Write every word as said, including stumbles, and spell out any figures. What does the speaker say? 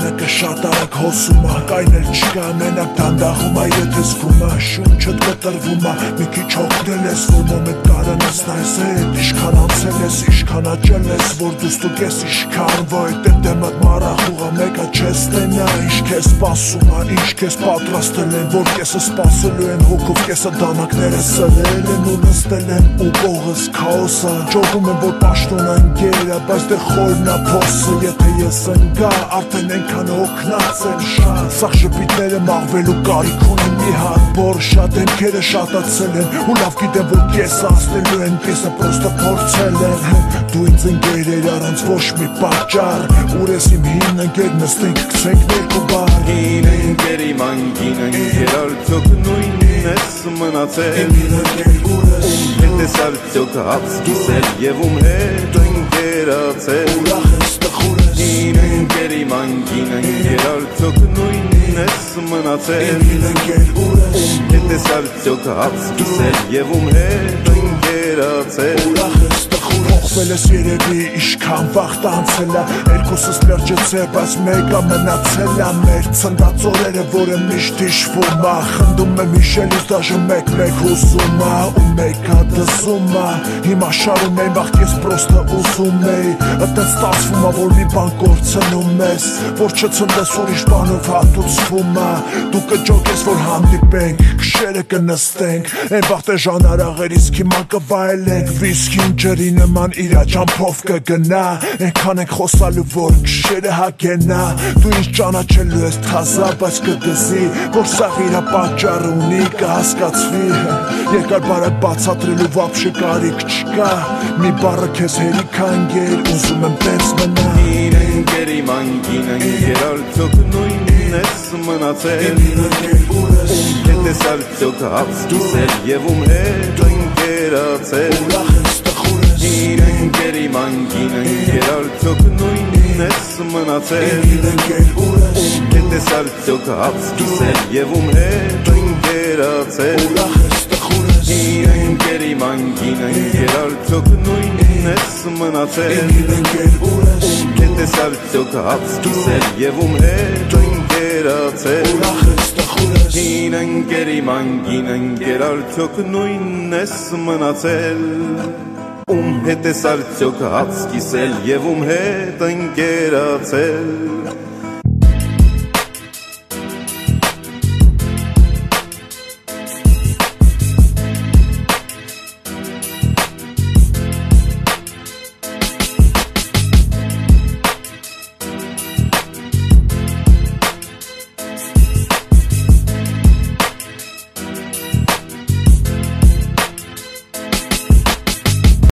Ժամանակը շատ արագ հոսում է, կայնել չկա, մենակ դանդաղում է, եթե զգում է, շունչդ կտրվում է, մի քիչ հոգնել ես, որ մոմենտ կարանես նայես հետ, իշքան անցել ես, իշքան աճել ես, որ դու ստուգես իշքան, որ դեմ դեմդ մարախուղը մեկը չես տենա, ինչ քեզ սպասում է, ինչ քեզ պատրաստել են, որ կեսը սպասելու են, հոգով կեսը դանակները սրել են ու նստել են, ու կողս քաոսը, ջողում են, որ պաշտոն ընկերը, բայց դե խորն է փոսը, եթե ես ընկա, արդեն ենքան հոգնած եմ շատ, սաղ շպիտները մաղվելու կարիք ունեն մի հատ, որ շատ դեմքերը շատացել են, ու լավ գիտեմ, որ կեսը ասնելու են, կեսը պրոստը փորձել են, դու ինձ ընկերեր առանց ոչ մի պատճառ, ուր ես իմ հին ընկեր, նստենք գցենք ներքու բար, հին ընկերի մանգին ընկեր, արդյոք նույնն ես մնացել, իմ ընկեր ուր ես, ում հետ ես արդյոք հաց կիսել, և ում հետ ընկերացել, ուրախ ես տխուր ես, հին ընկերի մանգին ընկեր, արդյոք նույնն ես մնացել, իմ ընկեր ուր ես, ում հետ ես արդյոք հաց կիսել, և ում հետ ընկերացել, ուրախ ես տխուր ես, փոխվել ես երևի, իշքան վաղտ անցել է, երկուսս լրջեցել, բայց մեկը մնացել է, մեր ծնված օրերը, որը միշտ հիշվում է, խնդում եմ հիշելուց դաժե մեկ-մեկ հուզում է, ու մեկը դզում է, հիմա շարում եմ, ախ ես պրոստը ուզում էի, այդպես ստացվում է, որ մի բան կորցնում ես, որ չցնդես ուրիշ բանով հատուցվում է, դու կջոգես, որ հանդիպենք, քշերը կնստենք, այն վաղտե ժանարաղերից հիմա կվայելենք, վիսկին ջրի նման իրա ճամփով կգնա, ենքան ենք խոսալու, որ քշերը հագենա, դու ինձ ճանաչելու ես թազա, բայց կդզի, որ սաղ իրա պատճառ ունի, կհասկացվի, երկար բարակ բացատրելու վապշե կարիք չկա, մի բառը քեզ հերիք անգեր, ուզում եմ տենց մնա, հին ընկերի մանգին ընկեր, արդյոք նույնն ես մնացել, իմ ընկեր ուր ես, ում հետ ես արդյոք հաց կիսել, և ում հետ ընկերացել, ուրախ ես տխուր ես, հին ընկերի մանգին ընկեր, արդյոք նույնն ես մնացել, իմ ընկեր ուր ես, ում հետ ես արդյոք հաց կիսել, և ում հետ ընկերացել, ուրախ ես տխուր ես, հին ընկերի մանգին ընկեր, արդյոք նույնն ես մնացել, իմ ընկեր ուր ես, ում հետ ես արդյոք հաց կիսել, և ում հետ ընկերացել, ուրախ ես տխուր ես, հին ընկերի մանգին ընկեր, արդյոք նույնն ես մնացել, ում հետ ես արդյոք հաց կիսել, և ում հետ ընկերացել,